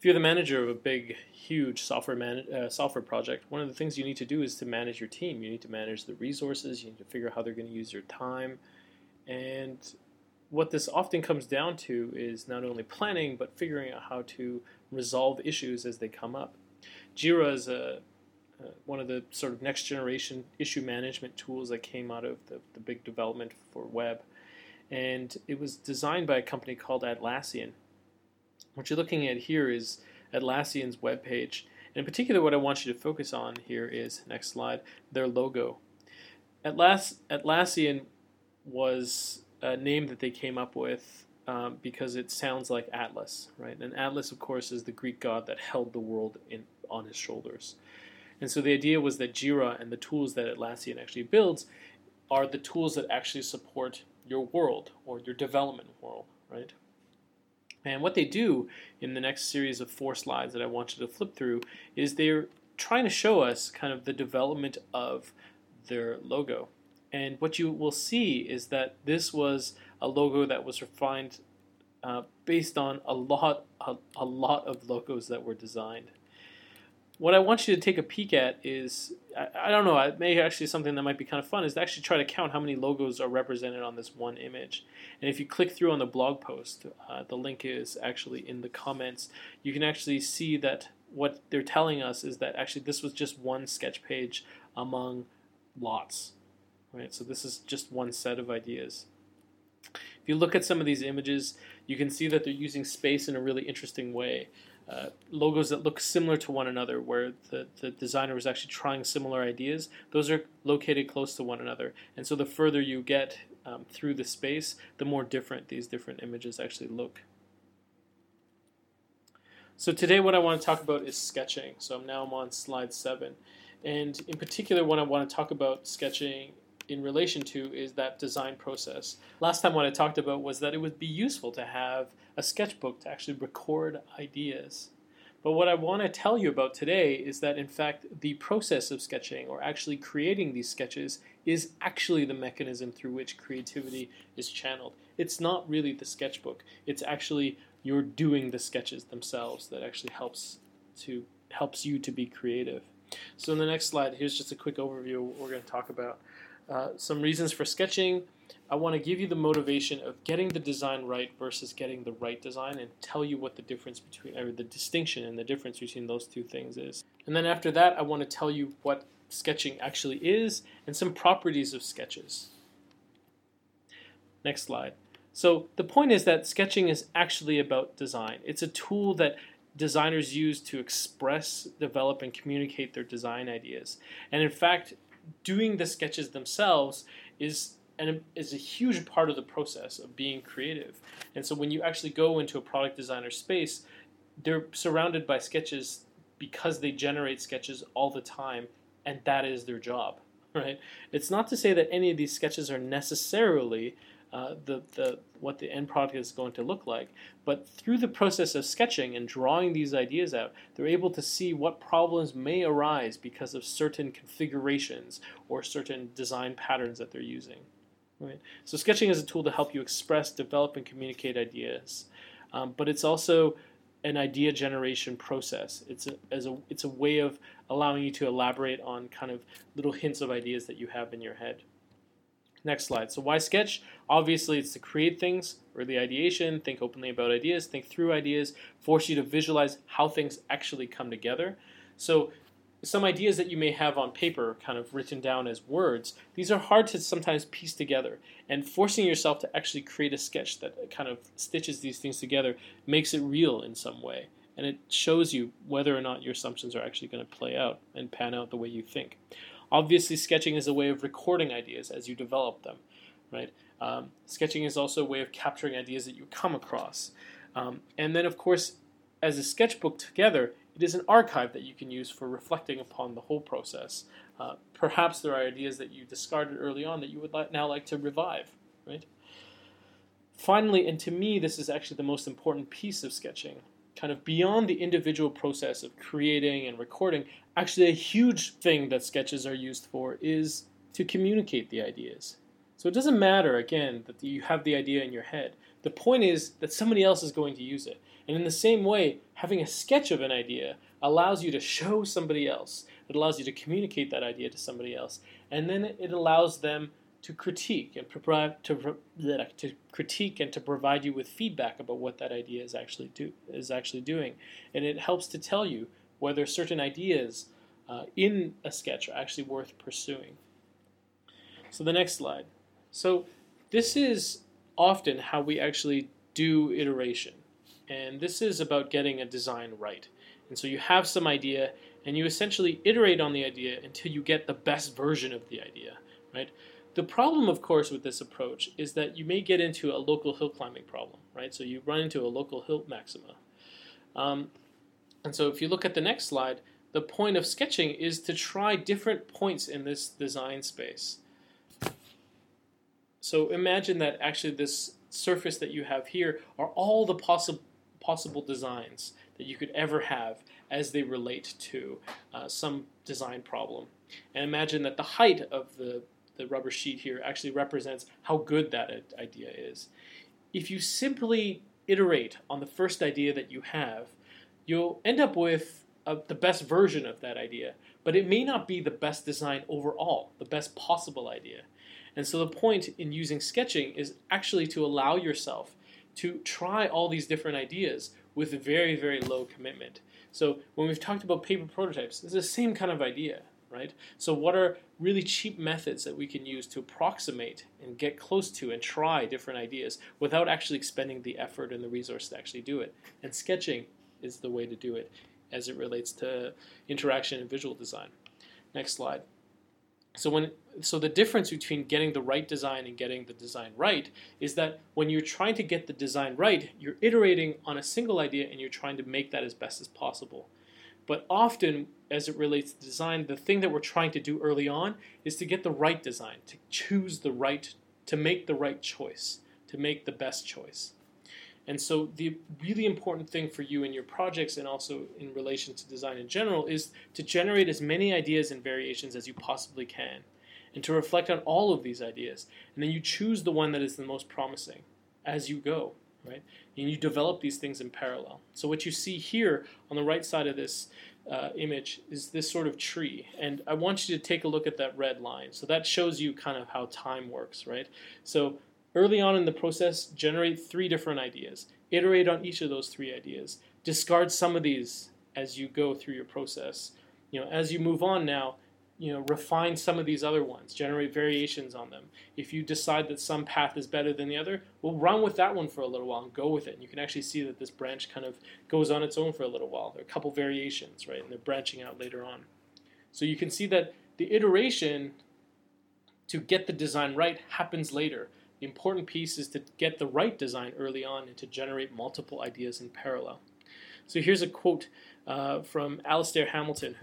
If you're the manager of a big, huge software project, one of the things you need to do is to manage your team. You need to manage the resources. You need to figure out how they're going to use your time. And what this often comes down to is not only planning, but figuring out how to resolve issues as they come up. Jira is one of the sort of next generation issue management tools that came out of the big development for web. And it was designed by a company called Atlassian. What you're looking at here is Atlassian's webpage. And in particular, what I want you to focus on here is, next slide, their logo. Atlassian was a name that they came up with because it sounds like Atlas, right? And Atlas, of course, is the Greek god that held the world on his shoulders. And so the idea was that Jira and the tools that Atlassian actually builds are the tools that actually support your world or your development world, right? And what they do in the next series of 4 slides that I want you to flip through is they're trying to show us kind of the development of their logo. And what you will see is that this was a logo that was refined based on a lot of logos that were designed. What I want you to take a peek at is, I don't know, it may actually something that might be kind of fun, is to actually try to count how many logos are represented on this one image. And if you click through on the blog post, the link is actually in the comments, you can actually see that what they're telling us is that actually this was just one sketch page among lots. Right? So this is just one set of ideas. If you look at some of these images, you can see that they're using space in a really interesting way. Logos that look similar to one another, where the designer was actually trying similar ideas, those are located close to one another. And so the further you get through the space, the more different these different images actually look. So today what I want to talk about is sketching. So now I'm on slide 7. And in particular, what I want to talk about sketching in relation to is that design process. Last time what I talked about was that it would be useful to have a sketchbook to actually record ideas. But what I want to tell you about today is that in fact the process of sketching, or actually creating these sketches, is actually the mechanism through which creativity is channeled. It's not really the sketchbook. It's actually you're doing the sketches themselves that actually helps you to be creative. So in the next slide, here's just a quick overview of what we're going to talk about. Some reasons for sketching. I want to give you the motivation of getting the design right versus getting the right design, and tell you what the difference between, or the distinction and the difference between those two things is. And then after that, I want to tell you what sketching actually is and some properties of sketches. Next slide. So the point is that sketching is actually about design. It's a tool that designers use to express, develop, and communicate their design ideas. And in fact, doing the sketches themselves is a huge part of the process of being creative. And so when you actually go into a product designer space, they're surrounded by sketches because they generate sketches all the time, and that is their job, right? It's not to say that any of these sketches are necessarily what the end product is going to look like, but through the process of sketching and drawing these ideas out, they're able to see what problems may arise because of certain configurations or certain design patterns that they're using. Right? So sketching is a tool to help you express, develop, and communicate ideas, but it's also an idea generation process. It's a way of allowing you to elaborate on kind of little hints of ideas that you have in your head. Next slide. So why sketch? Obviously, it's to create things, early ideation, think openly about ideas, think through ideas, force you to visualize how things actually come together. So some ideas that you may have on paper, kind of written down as words, these are hard to sometimes piece together. And forcing yourself to actually create a sketch that kind of stitches these things together makes it real in some way. And it shows you whether or not your assumptions are actually going to play out and pan out the way you think. Obviously, sketching is a way of recording ideas as you develop them, right? Sketching is also a way of capturing ideas that you come across. And then, of course, as a sketchbook together, it is an archive that you can use for reflecting upon the whole process. Perhaps there are ideas that you discarded early on that you would now like to revive, right? Finally, and to me, this is actually the most important piece of sketching, kind of beyond the individual process of creating and recording, actually a huge thing that sketches are used for is to communicate the ideas. So it doesn't matter, again, that you have the idea in your head. The point is that somebody else is going to use it. And in the same way, having a sketch of an idea allows you to show somebody else. It allows you to communicate that idea to somebody else. And then it allows them to critique and to provide you with feedback about what that idea is actually doing. And it helps to tell you whether certain ideas in a sketch are actually worth pursuing. So the next slide. So this is often how we actually do iteration. And this is about getting a design right. And so you have some idea, and you essentially iterate on the idea until you get the best version of the idea, right? The problem, of course, with this approach is that you may get into a local hill climbing problem, right? So you run into a local hill maxima. And so if you look at the next slide, the point of sketching is to try different points in this design space. So imagine that actually this surface that you have here are all the possible designs that you could ever have as they relate to some design problem. And imagine that the height of the rubber sheet here actually represents how good that idea is. If you simply iterate on the first idea that you have, you'll end up with the best version of that idea, but it may not be the best design overall, the best possible idea. And so the point in using sketching is actually to allow yourself to try all these different ideas with very, very low commitment. So when we've talked about paper prototypes, it's the same kind of idea, right? So what are really cheap methods that we can use to approximate and get close to and try different ideas without actually expending the effort and the resource to actually do it? And sketching is the way to do it as it relates to interaction and visual design. Next slide. So the difference between getting the right design and getting the design right is that when you're trying to get the design right, you're iterating on a single idea and you're trying to make that as best as possible. But often, as it relates to design, the thing that we're trying to do early on is to get the right design, to choose the right, to make the right choice, to make the best choice. And so the really important thing for you in your projects and also in relation to design in general is to generate as many ideas and variations as you possibly can and to reflect on all of these ideas. And then you choose the one that is the most promising as you go, right? And you develop these things in parallel. So what you see here on the right side of this image is this sort of tree. And I want you to take a look at that red line. So that shows you kind of how time works, right? So early on in the process, generate 3 different ideas. Iterate on each of those 3 ideas. Discard some of these as you go through your process. As you move on now, refine some of these other ones. Generate variations on them. If you decide that some path is better than the other, well, run with that one for a little while and go with it. And you can actually see that this branch kind of goes on its own for a little while. There are a couple variations, right? And they're branching out later on. So you can see that the iteration to get the design right happens later. The important piece is to get the right design early on and to generate multiple ideas in parallel. So here's a quote from Alastair Hamilton,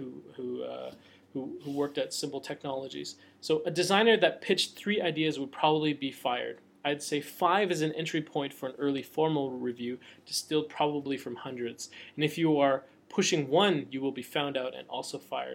who worked at Symbol Technologies. So a designer that pitched 3 ideas would probably be fired. I'd say 5 is an entry point for an early formal review, distilled probably from hundreds. And if you are pushing 1, you will be found out and also fired.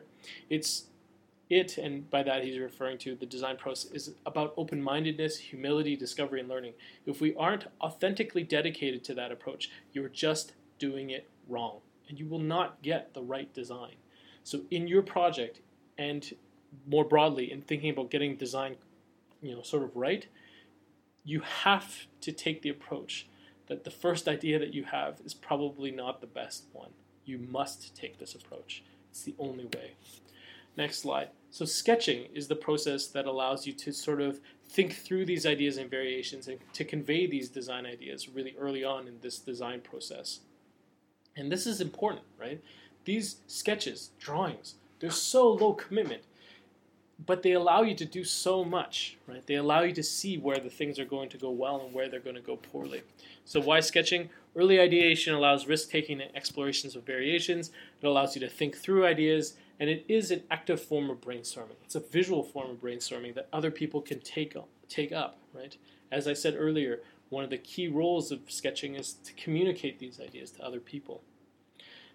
And by that he's referring to the design process, is about open-mindedness, humility, discovery, and learning. If we aren't authentically dedicated to that approach, you're just doing it wrong, and you will not get the right design. So in your project, and more broadly in thinking about getting design, sort of right, you have to take the approach that the first idea that you have is probably not the best one. You must take this approach. It's the only way. Next slide. So sketching is the process that allows you to sort of think through these ideas and variations and to convey these design ideas really early on in this design process. And this is important, right? These sketches, drawings, they're so low commitment, but they allow you to do so much, right? They allow you to see where the things are going to go well and where they're going to go poorly. So why sketching? Early ideation allows risk-taking and explorations of variations. It allows you to think through ideas, and it is an active form of brainstorming. It's a visual form of brainstorming that other people can take up, right? As I said earlier, one of the key roles of sketching is to communicate these ideas to other people.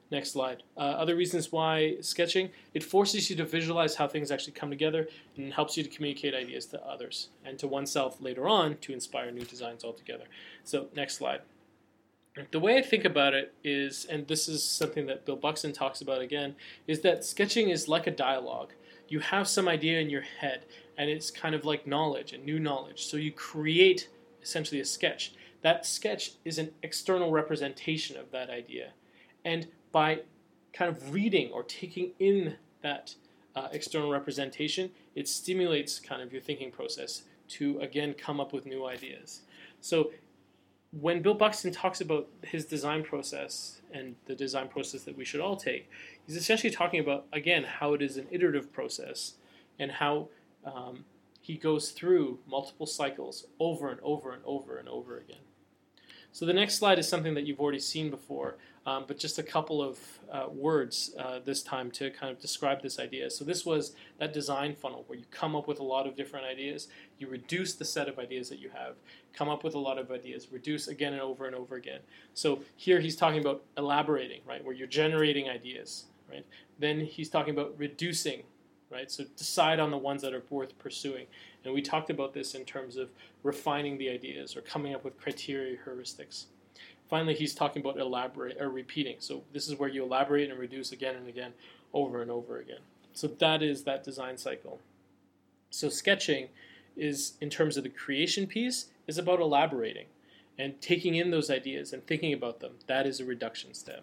Next slide. Other reasons why sketching, it forces you to visualize how things actually come together and helps you to communicate ideas to others and to oneself later on to inspire new designs altogether. So next slide. The way I think about it is, and this is something that Bill Buxton talks about again, is that sketching is like a dialogue. You have some idea in your head, and it's kind of like knowledge and new knowledge. So you create essentially a sketch. That sketch is an external representation of that idea. And by kind of reading or taking in that external representation, it stimulates kind of your thinking process to, again, come up with new ideas. So when Bill Buxton talks about his design process and the design process that we should all take, he's essentially talking about, again, how it is an iterative process and how he goes through multiple cycles over and over and over and over again. So the next slide is something that you've already seen before, but just a couple of words this time to kind of describe this idea. So this was that design funnel where you come up with a lot of different ideas, you reduce the set of ideas that you have, come up with a lot of ideas, reduce again and over again. So here he's talking about elaborating, right, where you're generating ideas, right? Then he's talking about reducing, right? So decide on the ones that are worth pursuing. And we talked about this in terms of refining the ideas or coming up with criteria heuristics. Finally, he's talking about elaborate or repeating. So this is where you elaborate and reduce again and again, over and over again. So that is that design cycle. So sketching is, in terms of the creation piece, is about elaborating and taking in those ideas and thinking about them. That is a reduction step.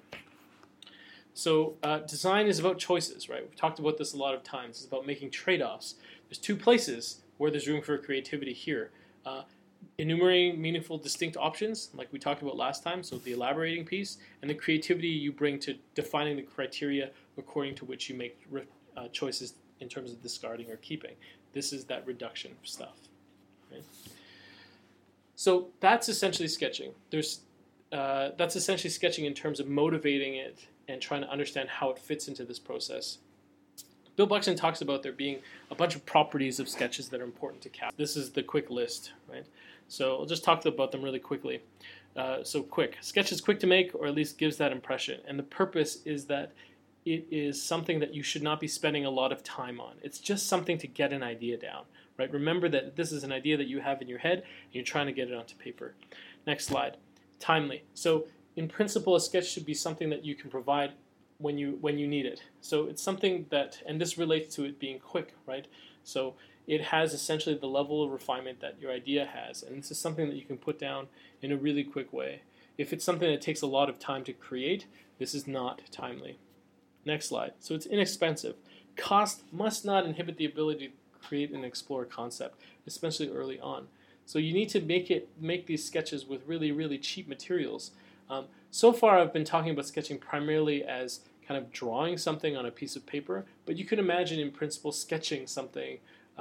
So design is about choices, right? We've talked about this a lot of times. It's about making trade-offs. There's two places where there's room for creativity here. Enumerating meaningful, distinct options, like we talked about last time, so the elaborating piece, and the creativity you bring to defining the criteria according to which you make choices in terms of discarding or keeping. This is that reduction stuff. Right? So that's essentially sketching. That's essentially sketching in terms of motivating it and trying to understand how it fits into this process. Bill Buxton talks about there being a bunch of properties of sketches that are important to capture. This is the quick list, right? So I'll just talk about them really quickly. So quick. Sketch is quick to make, or at least gives that impression. And the purpose is that it is something that you should not be spending a lot of time on. It's just something to get an idea down, right? Remember that this is an idea that you have in your head, and you're trying to get it onto paper. Next slide. Timely. So in principle, a sketch should be something that you can provide when you need it. So it's something that, and this relates to it being quick, right? So it has essentially the level of refinement that your idea has, and this is something that you can put down in a really quick way. If it's something that takes a lot of time to create, this is not timely. Next slide. So it's inexpensive. Cost must not inhibit the ability to create and explore a concept, especially early on. So you need to make these sketches with really, really cheap materials. So far I've been talking about sketching primarily as kind of drawing something on a piece of paper, but you could imagine in principle sketching something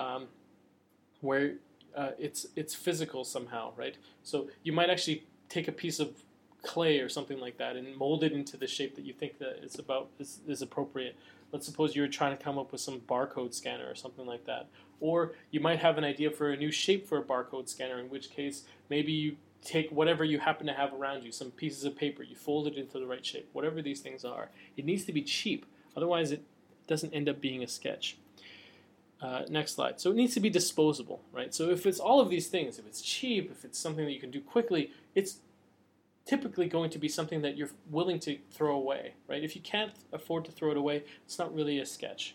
where it's physical somehow, right? So you might actually take a piece of clay or something like that and mold it into the shape that you think that is appropriate. Let's suppose you're trying to come up with some barcode scanner or something like that. Or you might have an idea for a new shape for a barcode scanner, in which case maybe you take whatever you happen to have around you, some pieces of paper, you fold it into the right shape, whatever these things are. It needs to be cheap, otherwise it doesn't end up being a sketch. Next slide. So it needs to be disposable, right? So if it's all of these things, if it's cheap, if it's something that you can do quickly, it's typically going to be something that you're willing to throw away, right? If you can't afford to throw it away, it's not really a sketch.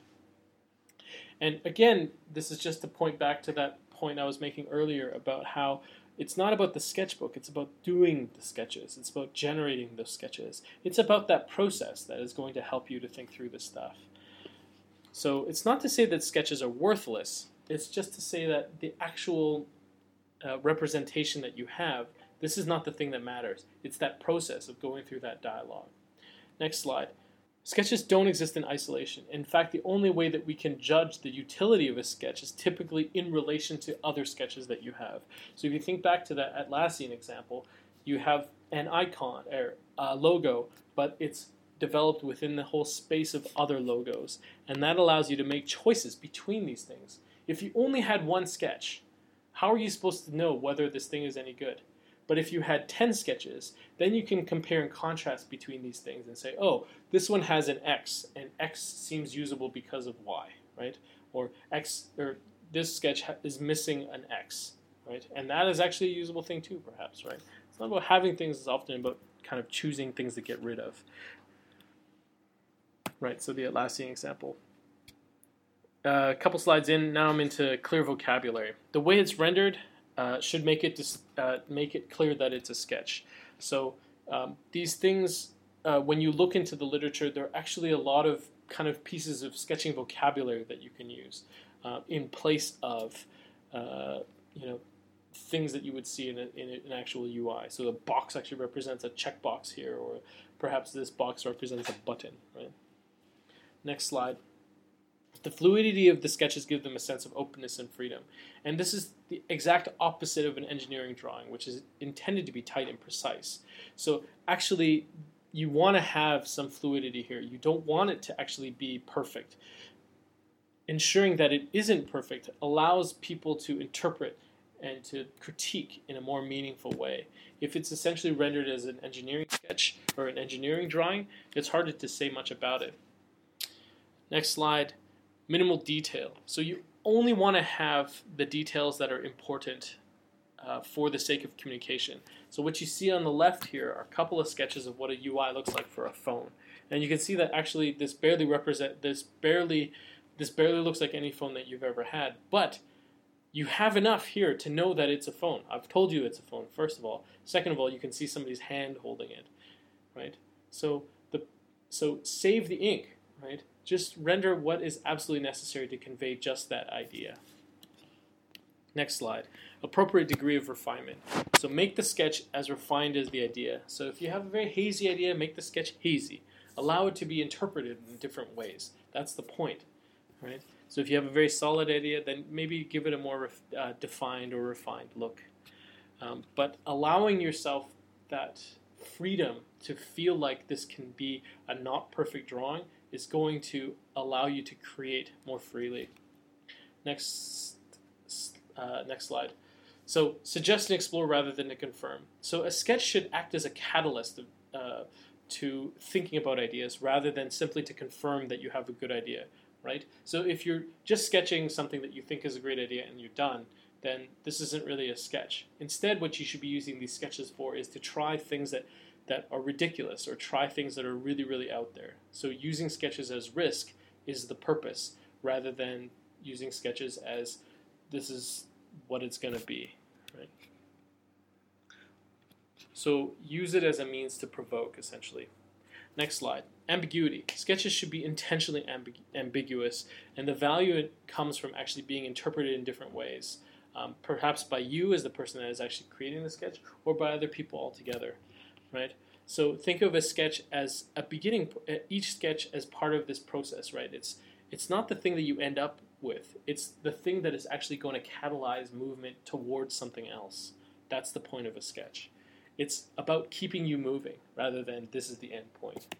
And again, this is just to point back to that point I was making earlier about how it's not about the sketchbook, it's about doing the sketches. It's about generating those sketches. It's about that process that is going to help you to think through this stuff. So it's not to say that sketches are worthless, it's just to say that the actual representation that you have, this is not the thing that matters. It's that process of going through that dialogue. Next slide. Sketches don't exist in isolation. In fact, the only way that we can judge the utility of a sketch is typically in relation to other sketches that you have. So if you think back to that Atlassian example, you have an icon or a logo, but it's developed within the whole space of other logos. And that allows you to make choices between these things. If you only had one sketch, how are you supposed to know whether this thing is any good? But if you had 10 sketches, then you can compare and contrast between these things and say, oh, this one has an X, and X seems usable because of Y, right? Or this sketch is missing an X, right? And that is actually a usable thing too, perhaps, right? It's not about having things, it's often about kind of choosing things to get rid of. Right, so the Atlassian example. A couple slides in, now I'm into clear vocabulary. The way it's rendered should make it clear that it's a sketch. So these things, when you look into the literature, there are actually a lot of kind of pieces of sketching vocabulary that you can use in place of things that you would see in an actual UI. So the box actually represents a checkbox here, or perhaps this box represents a button, right? Next slide. The fluidity of the sketches give them a sense of openness and freedom. And this is the exact opposite of an engineering drawing, which is intended to be tight and precise. So actually, you want to have some fluidity here. You don't want it to actually be perfect. Ensuring that it isn't perfect allows people to interpret and to critique in a more meaningful way. If it's essentially rendered as an engineering sketch or an engineering drawing, it's harder to say much about it. Next slide. Minimal detail. So you only want to have the details that are important for the sake of communication. So what you see on the left here are a couple of sketches of what a UI looks like for a phone, and you can see that actually this barely looks like any phone that you've ever had. But you have enough here to know that it's a phone. I've told you it's a phone. First of all, second of all, you can see somebody's hand holding it, right? So save the ink, right? Just render what is absolutely necessary to convey just that idea. Next slide. Appropriate degree of refinement. So make the sketch as refined as the idea. So if you have a very hazy idea, make the sketch hazy. Allow it to be interpreted in different ways. That's the point, right? So if you have a very solid idea, then maybe give it a more defined or refined look. But allowing yourself that freedom to feel like this can be a not perfect drawing is going to allow you to create more freely. Next slide. So suggest and explore rather than to confirm. So a sketch should act as a catalyst to thinking about ideas rather than simply to confirm that you have a good idea, right? So if you're just sketching something that you think is a great idea and you're done, then this isn't really a sketch. Instead, what you should be using these sketches for is to try things that are ridiculous, or try things that are really, really out there. So using sketches as risk is the purpose, rather than using sketches as this is what it's going to be, right? So use it as a means to provoke, essentially. Next slide. Ambiguity. Sketches should be intentionally ambiguous, and the value it comes from actually being interpreted in different ways, perhaps by you as the person that is actually creating the sketch, or by other people altogether. Right? So think of a sketch as a beginning, each sketch as part of this process, right? It's not the thing that you end up with. It's the thing that is actually going to catalyze movement towards something else. That's the point of a sketch. It's about keeping you moving rather than this is the end point.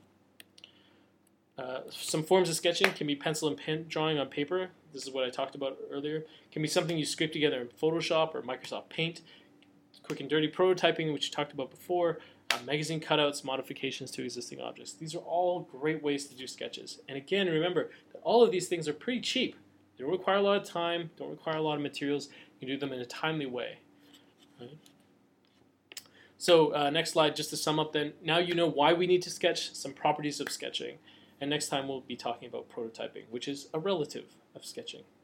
Some forms of sketching can be pencil and pen drawing on paper. This is what I talked about earlier. It can be something you scrape together in Photoshop or Microsoft Paint. Quick and dirty prototyping, which you talked about before. Magazine cutouts, modifications to existing objects. These are all great ways to do sketches. And again, remember that all of these things are pretty cheap. They don't require a lot of time, don't require a lot of materials. You can do them in a timely way. Right? So next slide, just to sum up then. Now you know why we need to sketch, some properties of sketching. And next time we'll be talking about prototyping, which is a relative of sketching.